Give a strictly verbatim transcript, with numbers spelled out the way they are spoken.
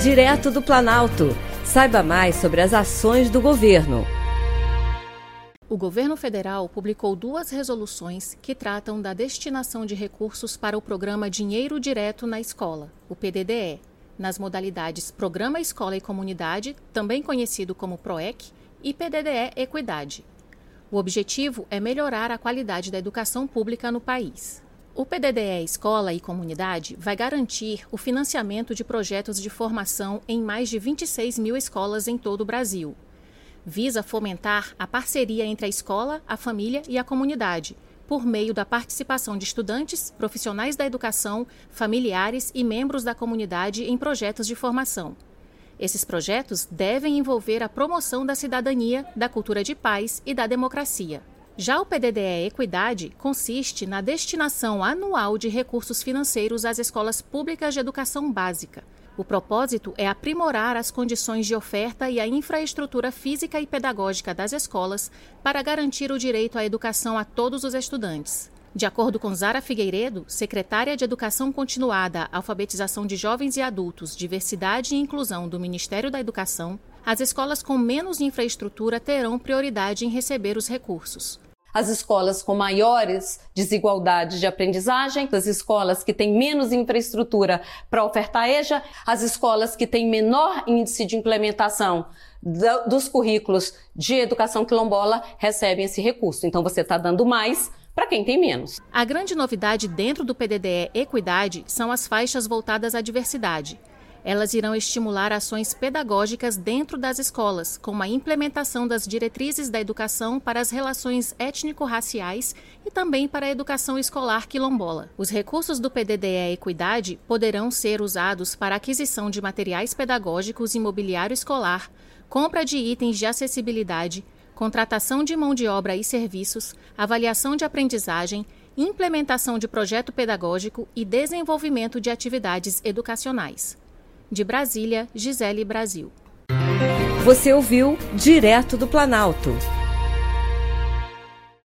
Direto do Planalto. Saiba mais sobre as ações do governo. O governo federal publicou duas resoluções que tratam da destinação de recursos para o programa Dinheiro Direto na Escola, o P D D E, nas modalidades Programa Escola e Comunidade, também conhecido como PROEC, e P D D E Equidade. O objetivo é melhorar a qualidade da educação pública no país. O P D D E Escola e Comunidade vai garantir o financiamento de projetos de formação em mais de vinte e seis mil escolas em todo o Brasil. Visa fomentar a parceria entre a escola, a família e a comunidade, por meio da participação de estudantes, profissionais da educação, familiares e membros da comunidade em projetos de formação. Esses projetos devem envolver a promoção da cidadania, da cultura de paz e da democracia. Já o P D D E Equidade consiste na destinação anual de recursos financeiros às escolas públicas de educação básica. O propósito é aprimorar as condições de oferta e a infraestrutura física e pedagógica das escolas para garantir o direito à educação a todos os estudantes. De acordo com Zara Figueiredo, secretária de Educação Continuada, Alfabetização de Jovens e Adultos, Diversidade e Inclusão do Ministério da Educação, as escolas com menos infraestrutura terão prioridade em receber os recursos. As escolas com maiores desigualdades de aprendizagem, as escolas que têm menos infraestrutura para ofertar EJA, as escolas que têm menor índice de implementação do, dos currículos de educação quilombola recebem esse recurso. Então você está dando mais para quem tem menos. A grande novidade dentro do P D D E Equidade são as faixas voltadas à diversidade. Elas irão estimular ações pedagógicas dentro das escolas, como a implementação das diretrizes da educação para as relações étnico-raciais e também para a educação escolar quilombola. Os recursos do P D D E Equidade poderão ser usados para aquisição de materiais pedagógicos e mobiliário escolar, compra de itens de acessibilidade, contratação de mão de obra e serviços, avaliação de aprendizagem, implementação de projeto pedagógico e desenvolvimento de atividades educacionais. De Brasília, Gisele Brasil. Você ouviu Direto do Planalto.